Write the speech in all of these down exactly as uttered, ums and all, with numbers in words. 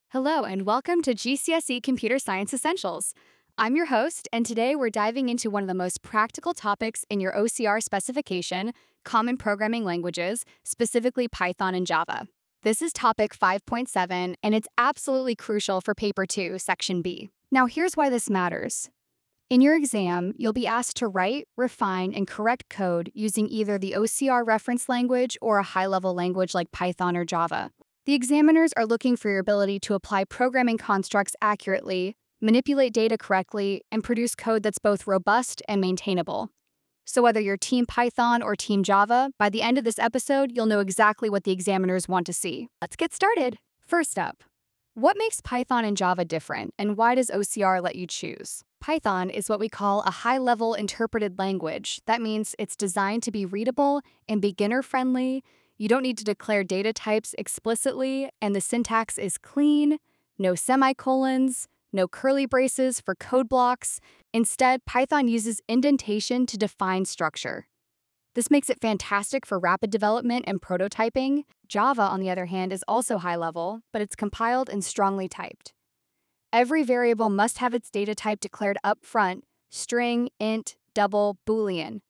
Hello, and welcome to G C S E Computer Science Essentials. I'm your host, and today we're diving into one of the most practical topics in your O C R specification, Common Programming Languages, specifically Python and Java. This is topic five point seven, and it's absolutely crucial for Paper two, Section B. Now, here's why this matters. In your exam, you'll be asked to write, refine, and correct code using either the O C R reference language or a high-level language like Python or Java. The examiners are looking for your ability to apply programming constructs accurately, manipulate data correctly, and produce code that's both robust and maintainable. So whether you're Team Python or Team Java, by the end of this episode, you'll know exactly what the examiners want to see. Let's get started. First up, what makes Python and Java different, and why does O C R let you choose? Python is what we call a high-level interpreted language. That means it's designed to be readable and beginner-friendly. You don't need to declare data types explicitly, and the syntax is clean, no semicolons, no curly braces for code blocks. Instead, Python uses indentation to define structure. This makes it fantastic for rapid development and prototyping. Java, on the other hand, is also high level, but it's compiled and strongly typed. Every variable must have its data type declared up front: string, int, double, boolean.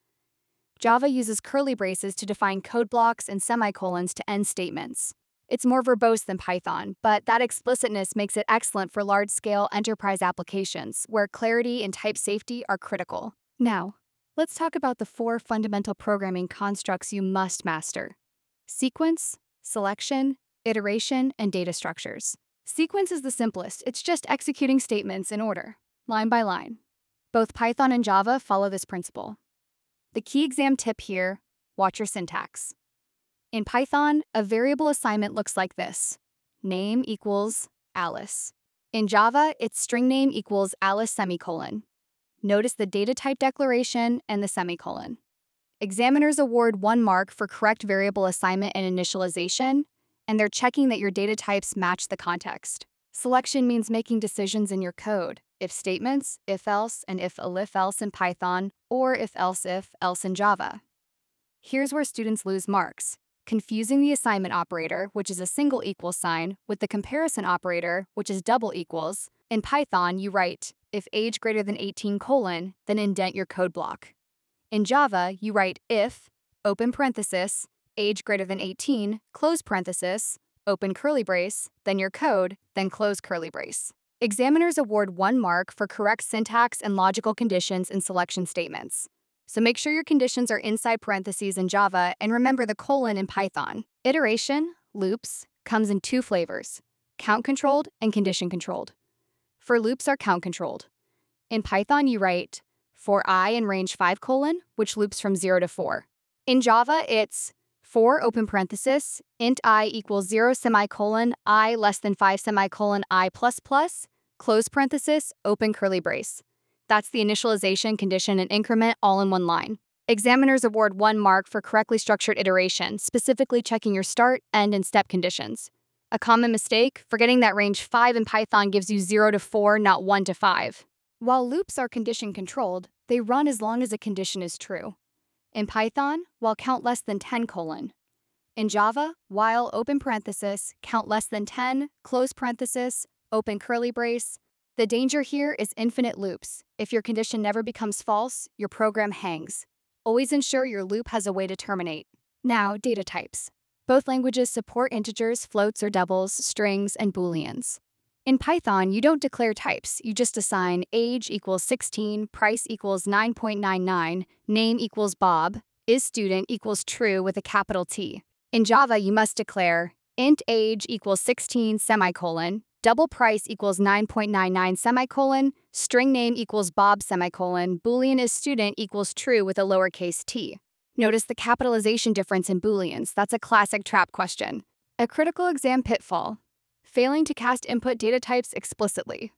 Java uses curly braces to define code blocks and semicolons to end statements. It's more verbose than Python, but that explicitness makes it excellent for large-scale enterprise applications, where clarity and type safety are critical. Now, let's talk about the four fundamental programming constructs you must master: sequence, selection, iteration, and data structures. Sequence is the simplest. It's just executing statements in order, line by line. Both Python and Java follow this principle. The key exam tip here: watch your syntax. In Python, a variable assignment looks like this: name equals Alice. In Java, it's string name equals Alice semicolon. Notice the data type declaration and the semicolon. Examiners award one mark for correct variable assignment and initialization, and they're checking that your data types match the context. Selection means making decisions in your code: if statements, if-else, and if-elif-else in Python, or if-else-if, else in Java. Here's where students lose marks: confusing the assignment operator, which is a single equal sign, with the comparison operator, which is double equals. In Python, you write if age greater than eighteen colon, then indent your code block. In Java, you write if, open parenthesis, age greater than eighteen, close parenthesis, open curly brace, then your code, then close curly brace. Examiners award one mark for correct syntax and logical conditions in selection statements. So make sure your conditions are inside parentheses in Java, and remember the colon in Python. Iteration, loops, comes in two flavors: count-controlled and condition-controlled. For loops are count-controlled. In Python, you write for I in range five colon, which loops from zero to four. In Java, it's for open parenthesis, int I equals zero semicolon, I less than five semicolon, I plus plus, close parenthesis, open curly brace. That's the initialization, condition, and increment all in one line. Examiners award one mark for correctly structured iteration, specifically checking your start, end, and step conditions. A common mistake: forgetting that range five in Python gives you zero to four, not one to five. While loops are condition-controlled, they run as long as a condition is true. In Python, while count less than ten colon. In Java, while open parenthesis, count less than ten, close parenthesis, open curly brace. The danger here is infinite loops. If your condition never becomes false, your program hangs. Always ensure your loop has a way to terminate. Now, data types. Both languages support integers, floats or doubles, strings, and booleans. In Python, you don't declare types. You just assign age equals sixteen, price equals nine point nine nine, name equals Bob, is student equals true with a capital T. In Java, you must declare int age equals sixteen semicolon, double price equals nine point nine nine semicolon, string name equals Bob semicolon, boolean is student equals true with a lowercase t. Notice the capitalization difference in booleans. That's a classic trap question. A critical exam pitfall: failing to cast input data types explicitly.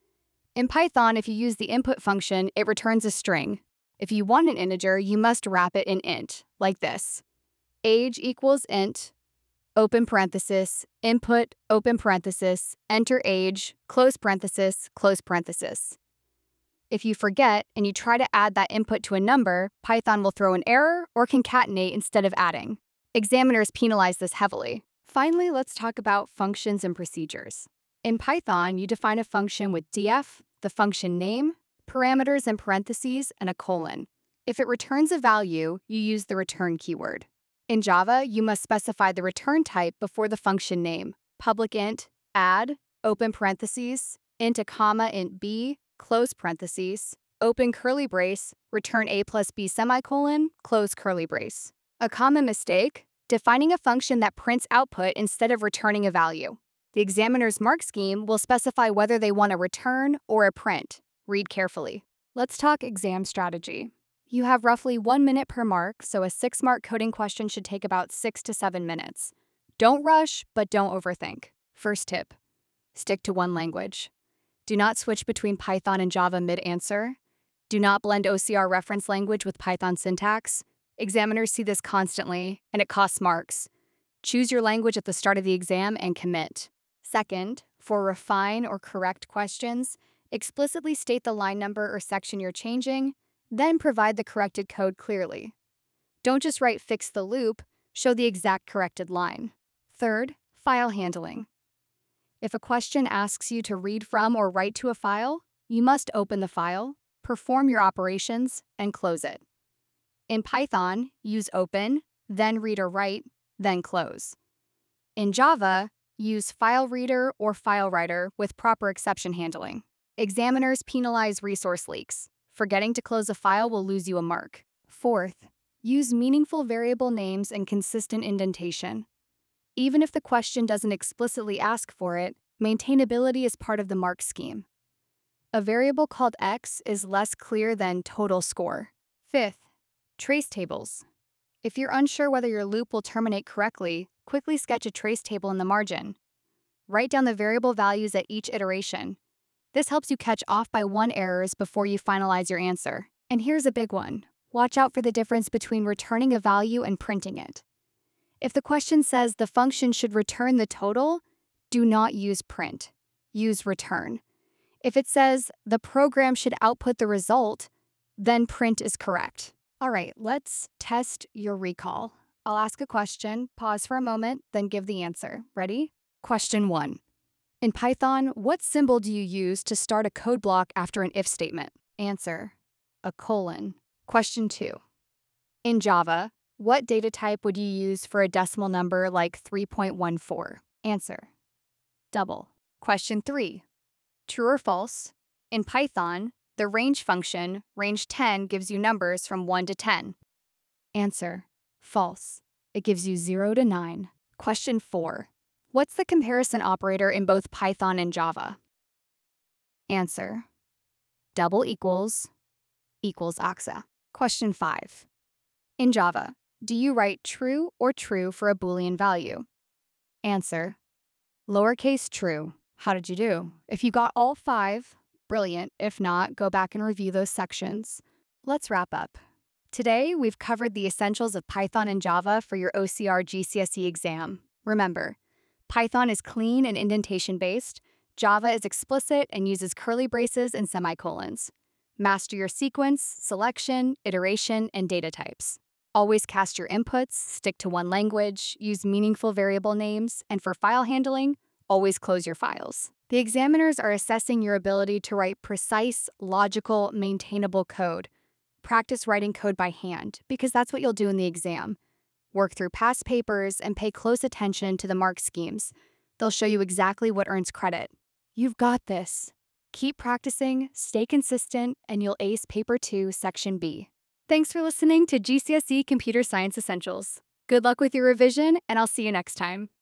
In Python, if you use the input function, it returns a string. If you want an integer, you must wrap it in int, like this: age equals int, open parenthesis, input, open parenthesis, enter age, close parenthesis, close parenthesis. If you forget and you try to add that input to a number, Python will throw an error or concatenate instead of adding. Examiners penalize this heavily. Finally, let's talk about functions and procedures. In Python, you define a function with df, the function name, parameters in parentheses, and a colon. If it returns a value, you use the return keyword. In Java, you must specify the return type before the function name, public int, add, open parentheses, int a comma int b, close parentheses, open curly brace, return a plus b semicolon, close curly brace. A common mistake, defining a function that prints output instead of returning a value. The examiner's mark scheme will specify whether they want a return or a print. Read carefully. Let's talk exam strategy. You have roughly one minute per mark, so a six-mark coding question should take about six to seven minutes. Don't rush, but don't overthink. First tip, stick to one language. Do not switch between Python and Java mid-answer. Do not blend O C R reference language with Python syntax. Examiners see this constantly, and it costs marks. Choose your language at the start of the exam and commit. Second, for refine or correct questions, explicitly state the line number or section you're changing, then provide the corrected code clearly. Don't just write fix the loop, show the exact corrected line. Third, file handling. If a question asks you to read from or write to a file, you must open the file, perform your operations, and close it. In Python, use open, then read or write, then close. In Java, use file reader or file writer with proper exception handling. Examiners penalize resource leaks. Forgetting to close a file will lose you a mark. Fourth, use meaningful variable names and consistent indentation. Even if the question doesn't explicitly ask for it, maintainability is part of the mark scheme. A variable called x is less clear than total score. Fifth, trace tables. If you're unsure whether your loop will terminate correctly, quickly sketch a trace table in the margin. Write down the variable values at each iteration. This helps you catch off by one errors before you finalize your answer. And here's a big one. Watch out for the difference between returning a value and printing it. If the question says the function should return the total, do not use print. Use return. If it says the program should output the result, then print is correct. All right, let's test your recall. I'll ask a question, pause for a moment, then give the answer. Ready? Question one. In Python, what symbol do you use to start a code block after an if statement? Answer, a colon. Question two. In Java, what data type would you use for a decimal number like three point one four? Answer, double. Question three. True or false? In Python, the range function, range ten, gives you numbers from one to ten. Answer, false. It gives you zero to nine. Question four. What's the comparison operator in both Python and Java? Answer, double equals, equals axa. Question five. In Java, do you write true or true for a Boolean value? Answer, lowercase true. How did you do? If you got all five, brilliant. If not, go back and review those sections. Let's wrap up. Today, we've covered the essentials of Python and Java for your O C R G C S E exam. Remember, Python is clean and indentation-based. Java is explicit and uses curly braces and semicolons. Master your sequence, selection, iteration, and data types. Always cast your inputs, stick to one language, use meaningful variable names, and for file handling, always close your files. The examiners are assessing your ability to write precise, logical, maintainable code. Practice writing code by hand, because that's what you'll do in the exam. Work through past papers and pay close attention to the mark schemes. They'll show you exactly what earns credit. You've got this. Keep practicing, stay consistent, and you'll ace Paper two, Section B. Thanks for listening to G C S E Computer Science Essentials. Good luck with your revision, and I'll see you next time.